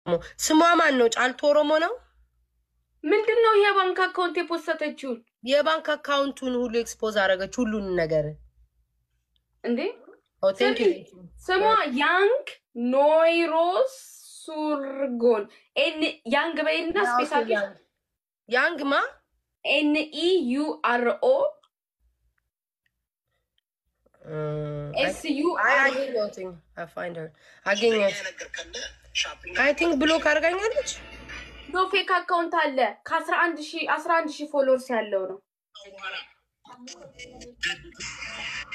ስሟ ማን ነው? ጫልቱ ኦሮሞ ነው? ምንድነው የባንክ አካውንት የፖስተችው? የባንክ አካውንቱን ሁሉ ኤክስፖዝ አደረገች ሁሉን ነገር እንዴ። ኦ ቴንክ ዩ ስሟ ያንግ ኖይሮስ ሱርጎን ያንግ በይና ስፔሻሊ ያንግ ማ NEURO I find her አገኘሁት I think ብሎክ አድርጋኛለች ኖ ፌክ አካውንት አለ ከ11,000 ፎሎወርስ ያለው ነው